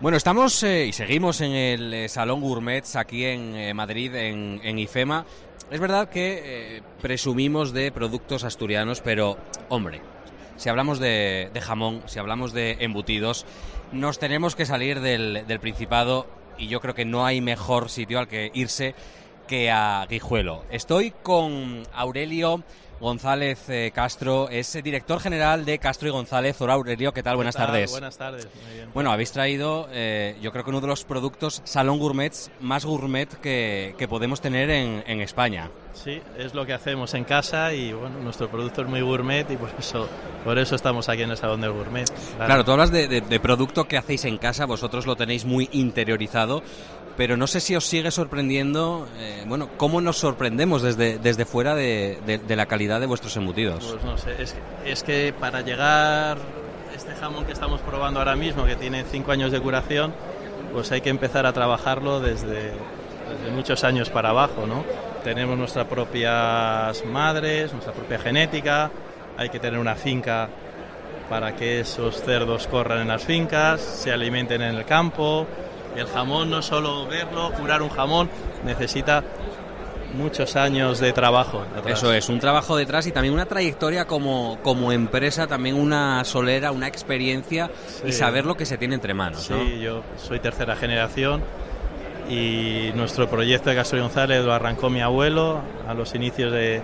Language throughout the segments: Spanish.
Bueno, estamos y seguimos en el Salón Gourmets aquí en Madrid, en IFEMA. Es verdad que presumimos de productos asturianos, pero, hombre, si hablamos de jamón, si hablamos de embutidos, nos tenemos que salir del Principado, y yo creo que no hay mejor sitio al que irse que a Guijuelo. Estoy con Aurelio González Castro, es director general de Castro y González. Hola, Aurelio, ¿qué tal? Buenas tardes. Buenas tardes, muy bien. Bueno, habéis traído, yo creo que uno de los productos Salón Gourmets más gourmet que podemos tener en España. Sí, es lo que hacemos en casa y bueno, nuestro producto es muy gourmet y pues por eso estamos aquí en el Salón del Gourmet. Claro, tú hablas de producto que hacéis en casa, vosotros lo tenéis muy interiorizado, pero no sé si os sigue sorprendiendo, cómo nos sorprendemos desde fuera de la calidad de vuestros embutidos. Pues no sé, es que para llegar este jamón que estamos probando ahora mismo, que tiene 5 años de curación, pues hay que empezar a trabajarlo desde muchos años para abajo, ¿no? Tenemos nuestras propias madres, nuestra propia genética, hay que tener una finca para que esos cerdos corran en las fincas, se alimenten en el campo. El jamón no solo verlo, curar un jamón, necesita muchos años de trabajo detrás. Eso es, un trabajo detrás y también una trayectoria como empresa, también una solera, una experiencia, sí, y saber lo que se tiene entre manos, ¿no? Sí, yo soy tercera generación y nuestro proyecto de Castro y González lo arrancó mi abuelo a los inicios de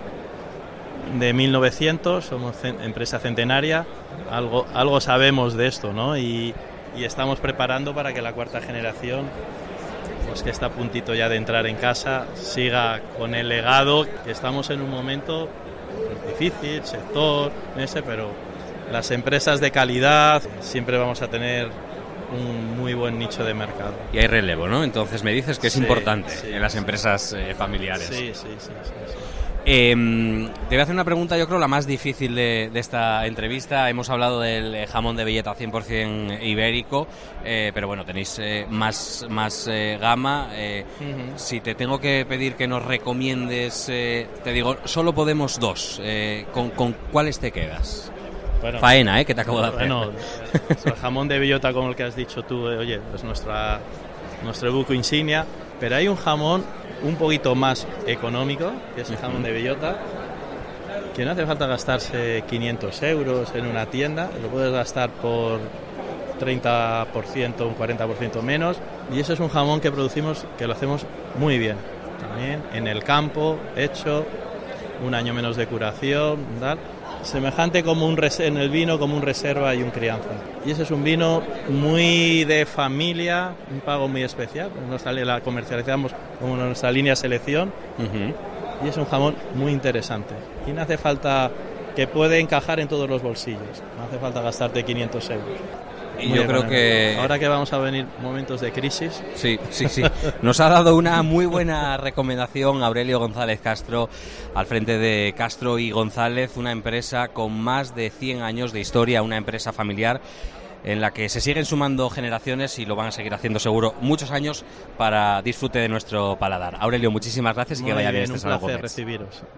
1900, somos empresa centenaria, algo sabemos de esto, ¿no? Y estamos preparando para que la cuarta generación, pues que está a puntito ya de entrar en casa, siga con el legado. Estamos en un momento difícil, sector, pero las empresas de calidad siempre vamos a tener un muy buen nicho de mercado. Y hay relevo, ¿no? Entonces me dices que es importante en las empresas familiares. Sí. Te voy a hacer una pregunta, yo creo la más difícil de esta entrevista. Hemos hablado del jamón de bellota 100% ibérico, pero bueno, tenéis más gama. Si te tengo que pedir que nos recomiendes, te digo, solo podemos dos. ¿Con cuáles te quedas? Bueno, faena, que te acabo de hacer. Bueno, el jamón de bellota, como el que has dicho tú, oye, es nuestro buco insignia, pero hay un jamón un poquito más económico, que es el jamón de bellota, que no hace falta gastarse 500 euros en una tienda, lo puedes gastar por 30%, un 40% menos, y eso es un jamón que producimos, que lo hacemos muy bien, también en el campo, hecho, 1 año menos de curación, tal. Semejante como en el vino, como un reserva y un crianza. Y ese es un vino muy de familia, un pago muy especial. La comercializamos como nuestra línea selección. Y es un jamón muy interesante. Y no hace falta, que puede encajar en todos los bolsillos. No hace falta gastarte 500 euros. Y yo creo que ahora que vamos a venir momentos de crisis. Sí. Nos ha dado una muy buena recomendación Aurelio González Castro, al frente de Castro y González, una empresa con más de 100 años de historia, una empresa familiar en la que se siguen sumando generaciones y lo van a seguir haciendo seguro muchos años para disfrute de nuestro paladar. Aurelio, muchísimas gracias y que vaya bien este Salón Gourmets. Un placer recibiros.